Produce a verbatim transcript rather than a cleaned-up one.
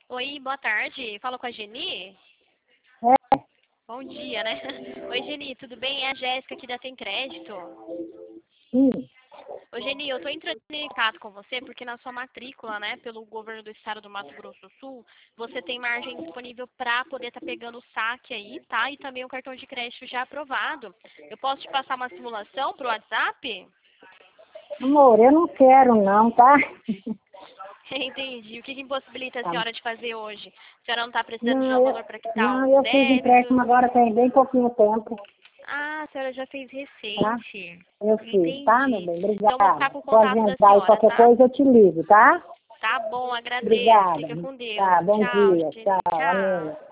Oi, boa tarde. Falo com a Geni? É, Bom dia, né? Oi, Geni, tudo bem? É a Jéssica aqui da Tem Crédito. sim. Ô, Geni, eu tô entrando em contato com você porque na sua matrícula, né, pelo governo do estado do Mato Grosso do Sul, você tem margem disponível para poder estar pegando o saque aí, tá? E também o cartão de crédito já aprovado. Eu posso te passar uma simulação pro WhatsApp? Amor, eu não quero não, tá? Entendi. O que, que impossibilita a Tá. senhora de fazer hoje? A senhora não está precisando de Não, dar um eu, valor para quitar não, os eu fiz empréstimo débitos? agora tem bem pouquinho tempo, Ah, a senhora já fez tá? recente. Eu fiz, tá, meu Entendi. bem? Então vou ficar Obrigada. com o Pode contato da entrar e senhora, qualquer tá? coisa eu te ligo, tá? Tá bom, agradeço. Obrigada. Fica com Deus. Tá, bom Tchau, dia. Jenny. Tchau, amém. Tchau.